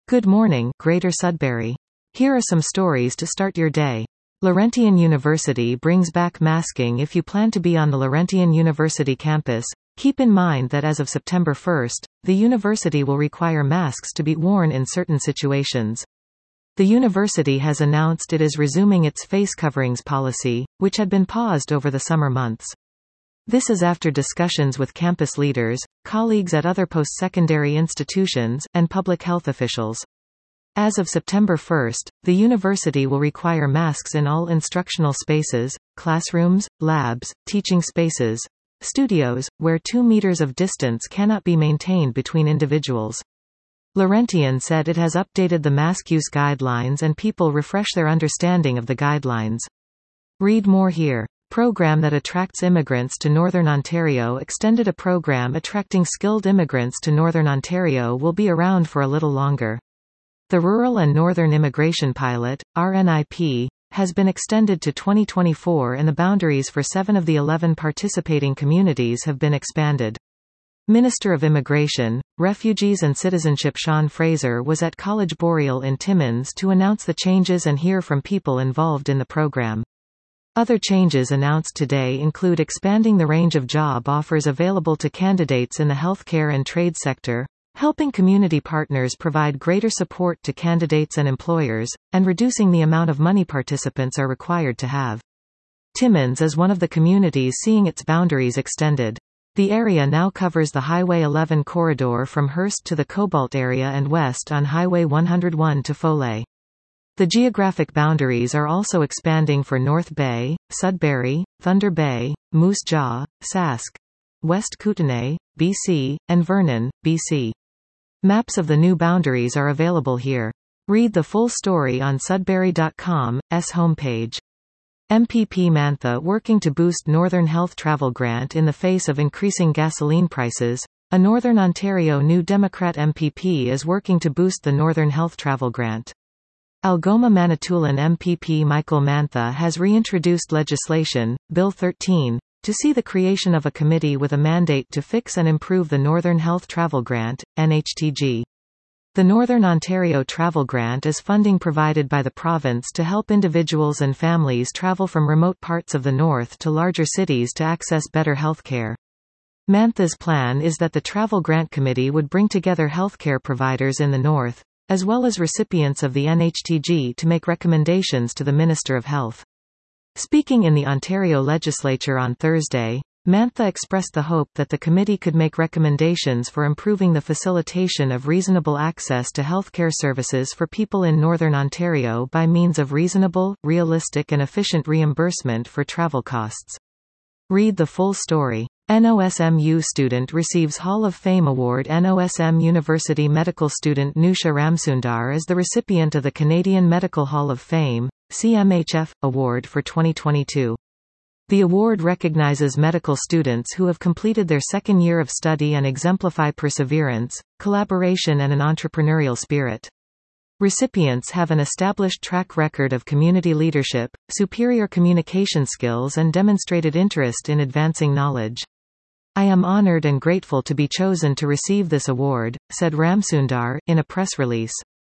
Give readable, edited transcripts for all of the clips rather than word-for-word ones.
Good morning, Greater Sudbury. Here are some stories to start your day. Laurentian University brings back masking. If you plan to be on the Laurentian University campus, keep in mind that as of September 1st, the university will require masks to be worn in certain situations. The university has announced it is resuming its face coverings policy, which had been paused over the summer months. This is after discussions with campus leaders, colleagues at other post-secondary institutions, and public health officials. As of September 1st, the university will require masks in all instructional spaces, classrooms, labs, teaching spaces, studios, where 2 meters of distance cannot be maintained between individuals. Laurentian said it has updated the mask use guidelines and people refresh their understanding of the guidelines. Read more here. Program that attracts immigrants to Northern Ontario extended. A program attracting skilled immigrants to Northern Ontario will be around for a little longer. The Rural and Northern Immigration Pilot, RNIP, has been extended to 2024 and the boundaries for 7 of the 11 participating communities have been expanded. Minister of Immigration, Refugees and Citizenship Sean Fraser was at College Boreal in Timmins to announce the changes and hear from people involved in the program. Other changes announced today include expanding the range of job offers available to candidates in the healthcare and trade sector, helping community partners provide greater support to candidates and employers, and reducing the amount of money participants are required to have. Timmins is one of the communities seeing its boundaries extended. The area now covers the Highway 11 corridor from Hearst to the Cobalt area and west on Highway 101 to Foley. The geographic boundaries are also expanding for North Bay, Sudbury, Thunder Bay, Moose Jaw, Sask, West Kootenay, BC, and Vernon, BC. Maps of the new boundaries are available here. Read the full story on Sudbury.com's homepage. MPP Mantha working to boost Northern Health Travel Grant in the face of increasing gasoline prices. A Northern Ontario New Democrat MPP is working to boost the Northern Health Travel Grant. Algoma Manitoulin MPP Michael Mantha has reintroduced legislation, Bill 13, to see the creation of a committee with a mandate to fix and improve the Northern Health Travel Grant, NHTG. The Northern Ontario Travel Grant is funding provided by the province to help individuals and families travel from remote parts of the north to larger cities to access better health care. Mantha's plan is that the Travel Grant Committee would bring together healthcare providers in the north, as well as recipients of the NHTG to make recommendations to the Minister of Health. Speaking in the Ontario Legislature on Thursday, Mantha expressed the hope that the committee could make recommendations for improving the facilitation of reasonable access to healthcare services for people in Northern Ontario by means of reasonable, realistic and efficient reimbursement for travel costs. Read the full story. NOSMU student receives Hall of Fame award. NOSM University medical student Nusha Ramsundar is the recipient of the Canadian Medical Hall of Fame, CMHF, award for 2022. The award recognizes medical students who have completed their second year of study and exemplify perseverance, collaboration and an entrepreneurial spirit. Recipients have an established track record of community leadership, superior communication skills and demonstrated interest in advancing knowledge. I am honored and grateful to be chosen to receive this award, said Ramsundar, in a press release.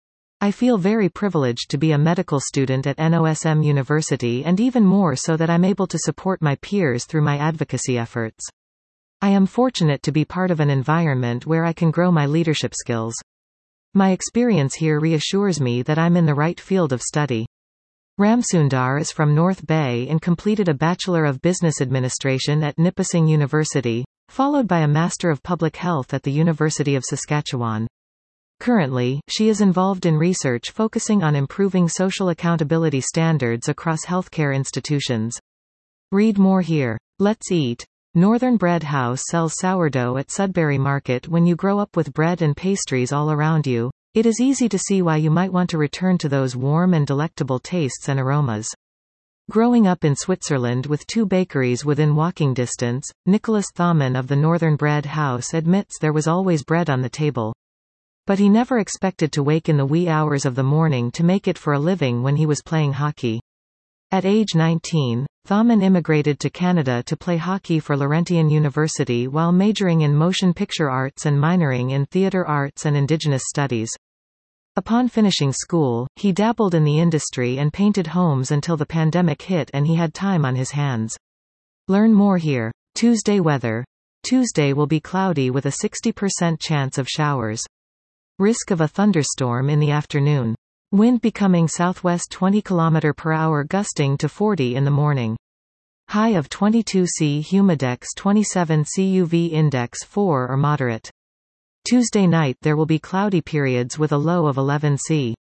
I feel very privileged to be a medical student at NOSM University and even more so that I'm able to support my peers through my advocacy efforts. I am fortunate to be part of an environment where I can grow my leadership skills. My experience here reassures me that I'm in the right field of study. Ramsundar is from North Bay and completed a Bachelor of Business Administration at Nipissing University, followed by a Master of Public Health at the University of Saskatchewan. Currently, she is involved in research focusing on improving social accountability standards across healthcare institutions. Read more here. Let's eat. Northern Bread House sells sourdough at Sudbury Market. When you grow up with bread and pastries all around you, it is easy to see why you might want to return to those warm and delectable tastes and aromas. Growing up in Switzerland with 2 bakeries within walking distance, Nicholas Thaumann of the Northern Bread House admits there was always bread on the table. But he never expected to wake in the wee hours of the morning to make it for a living when he was playing hockey. At age 19, Thaumann immigrated to Canada to play hockey for Laurentian University while majoring in motion picture arts and minoring in theatre arts and Indigenous studies. Upon finishing school, he dabbled in the industry and painted homes until the pandemic hit and he had time on his hands. Learn more here. Tuesday weather. Tuesday will be cloudy with a 60% chance of showers. Risk of a thunderstorm in the afternoon. Wind becoming southwest 20 km per hour gusting to 40 in the morning. High of 22 C. Humidex 27 C. UV index 4 or moderate. Tuesday night there will be cloudy periods with a low of 11 C.